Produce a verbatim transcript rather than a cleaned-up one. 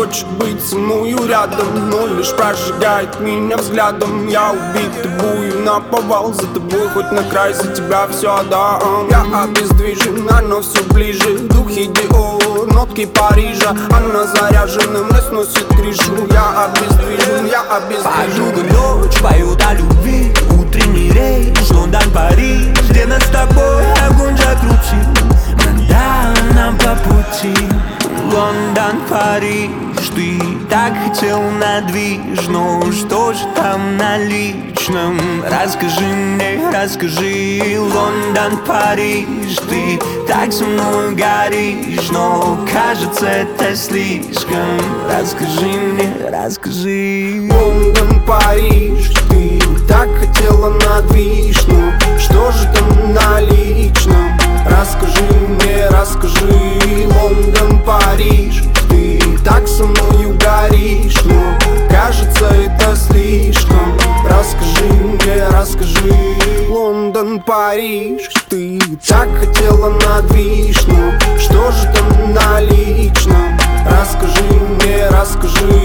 хочет быть со мною рядом, но лишь прожигает меня взглядом. Я убитый бую наповал за тобой, хоть на край, за тебя все отдам. Я обездвижен, оно все ближе. Духи Диор, нотки Парижа. Она заряжена, мне сносит крышу. Я обездвижен, я обездвижен. Подруга ночь поет о любви. Утренний рейс, Лондон, Париж. Где нас с тобой огонь закрутил. Да, нам по пути. Лондон, Париж. Ты так хотел на движ, но что же там на личном? Расскажи мне, расскажи. Лондон, Париж. Ты так со мной горишь, но кажется это слишком. Расскажи мне, расскажи. Лондон, Париж. Ты так хотела на движ, но что же там на личном? Расскажи мне, расскажи. Лондон, Париж. Ты так со мною горишь, но кажется это слишком. Расскажи мне, расскажи. Лондон, Париж. Ты так хотела на движ, но что же там на личном? Расскажи мне, расскажи.